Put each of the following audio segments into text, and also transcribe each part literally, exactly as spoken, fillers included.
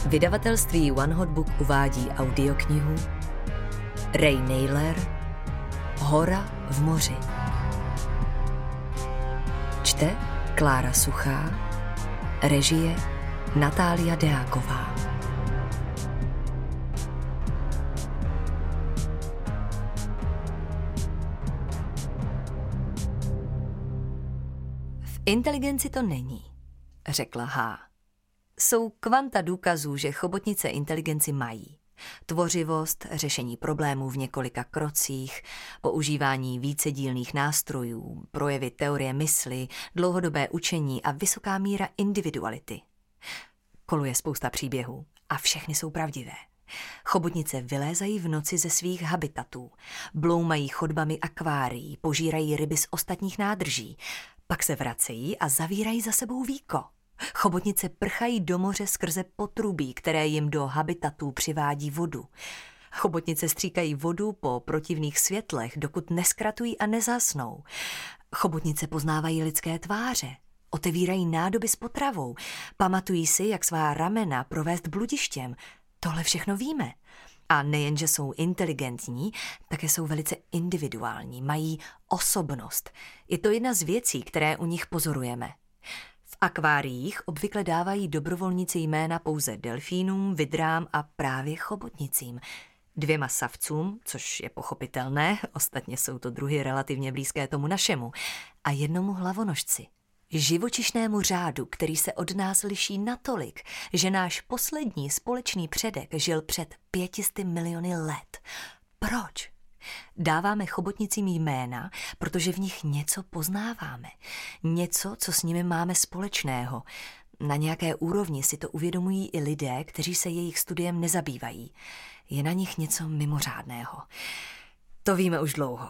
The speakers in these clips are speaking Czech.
Vydavatelství One Hot Book uvádí audioknihu Ray Naylor Hora v moři. Čte Klára Suchá, režie Natália Deáková. V inteligenci to není, řekla H. Jsou kvanta důkazů, že chobotnice inteligenci mají. Tvořivost, řešení problémů v několika krocích, používání vícedílných nástrojů, projevy teorie mysli, dlouhodobé učení a vysoká míra individuality. Koluje spousta příběhů a všechny jsou pravdivé. Chobotnice vylézají v noci ze svých habitatů, bloumají chodbami akvárií, požírají ryby z ostatních nádrží, pak se vracejí a zavírají za sebou víko. Chobotnice prchají do moře skrze potrubí, které jim do habitatů přivádí vodu. Chobotnice stříkají vodu po protivných světlech, dokud neskratují a nezasnou. Chobotnice poznávají lidské tváře, otevírají nádoby s potravou, pamatují si, jak svá ramena provést bludištěm. Tohle všechno víme. A nejen, že jsou inteligentní, také jsou velice individuální, mají osobnost. Je to jedna z věcí, které u nich pozorujeme. V akváriích obvykle dávají dobrovolníci jména pouze delfínům, vidrám a právě chobotnicím. Dvěma savcům, což je pochopitelné, ostatně jsou to druhy relativně blízké tomu našemu, a jednomu hlavonožci. Živočišnému řádu, který se od nás liší natolik, že náš poslední společný předek žil před pětisty miliony let. Proč? Dáváme chobotnicím jména, protože v nich něco poznáváme. Něco, co s nimi máme společného. Na nějaké úrovni si to uvědomují i lidé, kteří se jejich studiem nezabývají. Je na nich něco mimořádného. To víme už dlouho.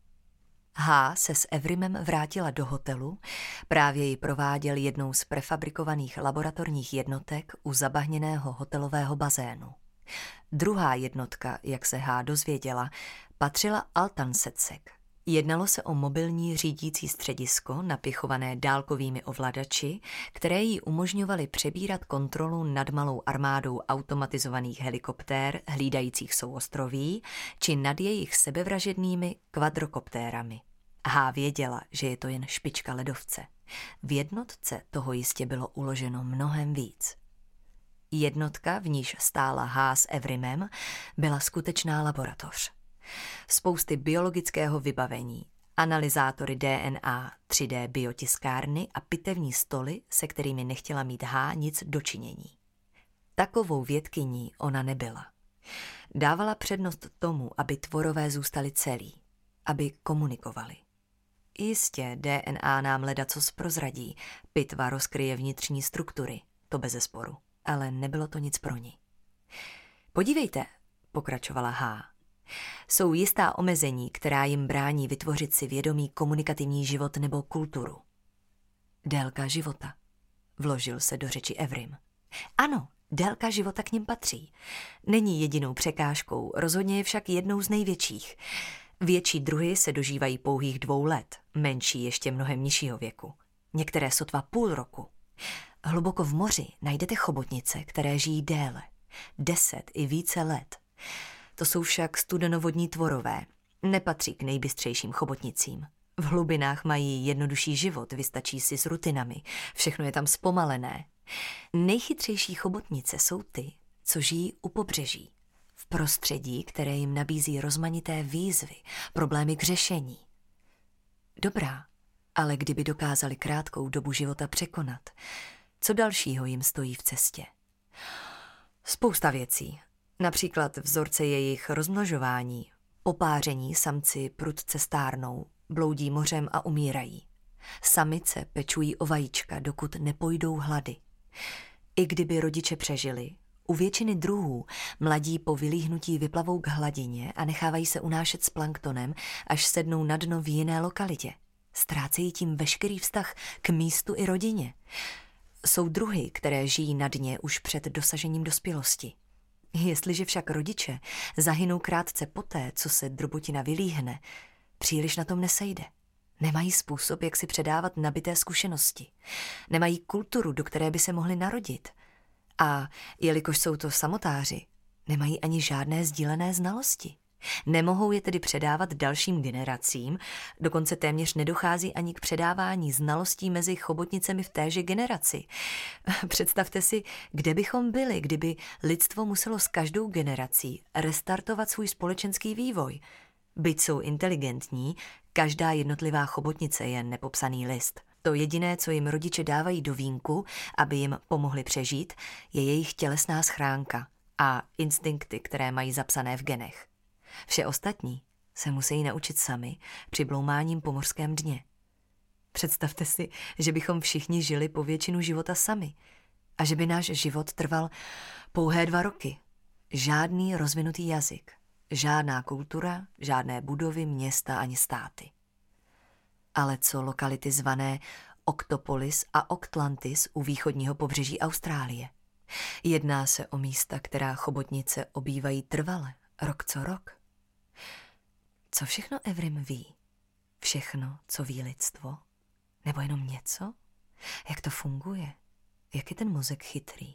H se s Evrimem vrátila do hotelu, právě ji prováděl jednou z prefabrikovaných laboratorních jednotek u zabahněného hotelového bazénu. Druhá jednotka, jak se H dozvěděla, patřila Altansecek. Jednalo se o mobilní řídící středisko napěchované dálkovými ovladači, které jí umožňovaly přebírat kontrolu nad malou armádou automatizovaných helikoptér hlídajících souostroví či nad jejich sebevražednými kvadrokoptérami. H věděla, že je to jen špička ledovce. V jednotce toho jistě bylo uloženo mnohem víc. Jednotka, v níž stála H s Evrimem, byla skutečná laboratoř. Spousty biologického vybavení, analyzátory D N A, tři dé biotiskárny a pitevní stoly, se kterými nechtěla mít H nic dočinění. Takovou vědkyní ona nebyla. Dávala přednost tomu, aby tvorové zůstali celí, aby komunikovali. Jistě D N A nám ledacos prozradí, pitva rozkryje vnitřní struktury, to bezesporu, ale nebylo to nic pro ní. Podívejte, pokračovala H. Jsou jistá omezení, která jim brání vytvořit si vědomý komunikativní život nebo kulturu. Délka života. Vložil se do řeči Evrim. Ano, délka života k nim patří. Není jedinou překážkou, rozhodně je však jednou z největších. Větší druhy se dožívají pouhých dvou let, menší ještě mnohem nižšího věku. Některé sotva půl roku. Hluboko v moři najdete chobotnice, které žijí déle. Deset i více let. To jsou však studenovodní tvorové. Nepatří k nejbystřejším chobotnicím. V hlubinách mají jednodušší život, vystačí si s rutinami. Všechno je tam zpomalené. Nejchytřejší chobotnice jsou ty, co žijí u pobřeží. V prostředí, které jim nabízí rozmanité výzvy, problémy k řešení. Dobrá, ale kdyby dokázali krátkou dobu života překonat, co dalšího jim stojí v cestě? Spousta věcí. Například vzorce jejich rozmnožování. Po páření samci prudce stárnou, bloudí mořem a umírají. Samice pečují o vajíčka, dokud nepojdou hlady. I kdyby rodiče přežili, u většiny druhů mladí po vylíhnutí vyplavou k hladině a nechávají se unášet s planktonem, až sednou na dno v jiné lokalitě. Ztrácejí tím veškerý vztah k místu i rodině. Jsou druhy, které žijí na dně už před dosažením dospělosti. Jestliže však rodiče zahynou krátce poté, co se drbotina vylíhne, příliš na tom nesejde. Nemají způsob, jak si předávat nabité zkušenosti. Nemají kulturu, do které by se mohli narodit. A jelikož jsou to samotáři, nemají ani žádné sdílené znalosti. Nemohou je tedy předávat dalším generacím, dokonce téměř nedochází ani k předávání znalostí mezi chobotnicemi v téže generaci. Představte si, kde bychom byli, kdyby lidstvo muselo s každou generací restartovat svůj společenský vývoj. Byť jsou inteligentní, každá jednotlivá chobotnice je nepopsaný list. To jediné, co jim rodiče dávají do vínku, aby jim pomohli přežít, je jejich tělesná schránka a instinkty, které mají zapsané v genech. Vše ostatní se musí naučit sami přibloumáním po mořském dně. Představte si, že bychom všichni žili po většinu života sami a že by náš život trval pouhé dva roky. Žádný rozvinutý jazyk, žádná kultura, žádné budovy, města ani státy. Ale co lokality zvané Octopolis a Octlantis u východního pobřeží Austrálie? Jedná se o místa, která chobotnice obývají trvale, rok co rok. Co všechno Evrim ví? Všechno, co ví lidstvo? Nebo jenom něco? Jak to funguje? Jak je ten mozek chytrý?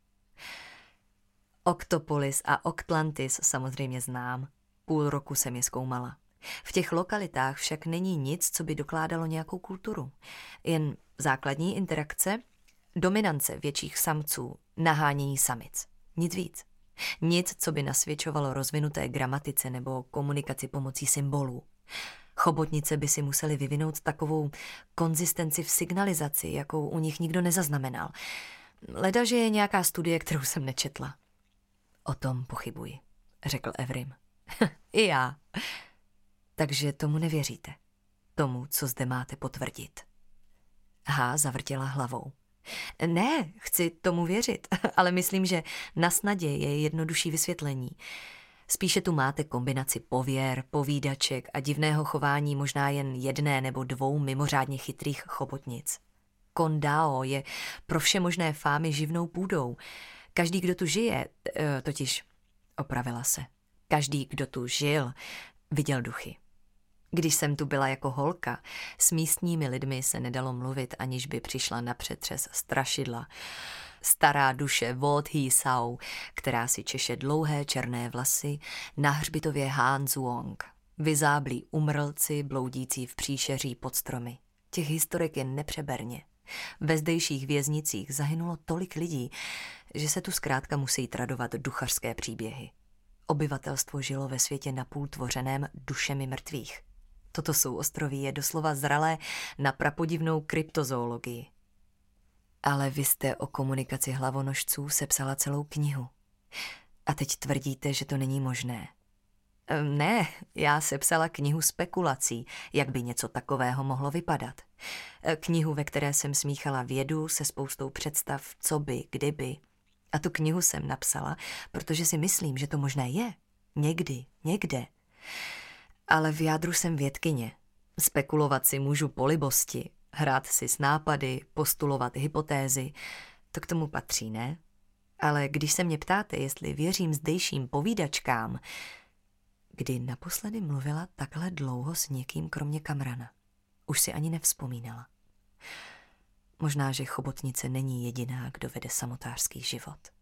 Octopolis a Octlantis samozřejmě znám. Půl roku jsem je zkoumala. V těch lokalitách však není nic, co by dokládalo nějakou kulturu. Jen základní interakce, dominance větších samců, nahánění samic. Nic víc. Nic, co by nasvědčovalo rozvinuté gramatice nebo komunikaci pomocí symbolů. Chobotnice by si museli vyvinout takovou konzistenci v signalizaci, jakou u nich nikdo nezaznamenal. Leda, že je nějaká studie, kterou jsem nečetla. O tom pochybuji, řekl Evrim. I já. Takže tomu nevěříte. Tomu, co zde máte potvrdit. Há zavrtěla hlavou. Ne, chci tomu věřit, ale myslím, že na snadě je jednodušší vysvětlení. Spíše tu máte kombinaci pověr, povídaček a divného chování možná jen jedné nebo dvou mimořádně chytrých chobotnic. Kondao je pro vše možné fámy živnou půdou. Každý, kdo tu žije, totiž opravila se, každý, kdo tu žil, viděl duchy. Když jsem tu byla jako holka, s místními lidmi se nedalo mluvit, aniž by přišla na přetřes strašidla. Stará duše Wot Hee Sau, která si češe dlouhé černé vlasy, na hřbitově Han Zuong. Vyzáblí umrlci, bloudící v příšeří pod stromy. Těch historek je nepřeberně. Ve zdejších věznicích zahynulo tolik lidí, že se tu zkrátka musí tradovat duchařské příběhy. Obyvatelstvo žilo ve světě napůl tvořeném dušemi mrtvých. Toto souostroví je doslova zralé na prapodivnou kryptozoologii. Ale vy jste o komunikaci hlavonožců sepsala celou knihu. A teď tvrdíte, že to není možné. Ne, já sepsala knihu spekulací, jak by něco takového mohlo vypadat. Knihu, ve které jsem smíchala vědu se spoustou představ, co by, kdyby. A tu knihu jsem napsala, protože si myslím, že to možné je. Někdy, někde. Ale v jádru jsem vědkyně. Spekulovat si můžu po libosti, hrát si s nápady, postulovat hypotézy. To k tomu patří, ne? Ale když se mě ptáte, jestli věřím zdejším povídačkám, kdy naposledy mluvila takhle dlouho s někým kromě Kamrana, už si ani nevzpomínala. Možná, že chobotnice není jediná, kdo vede samotářský život.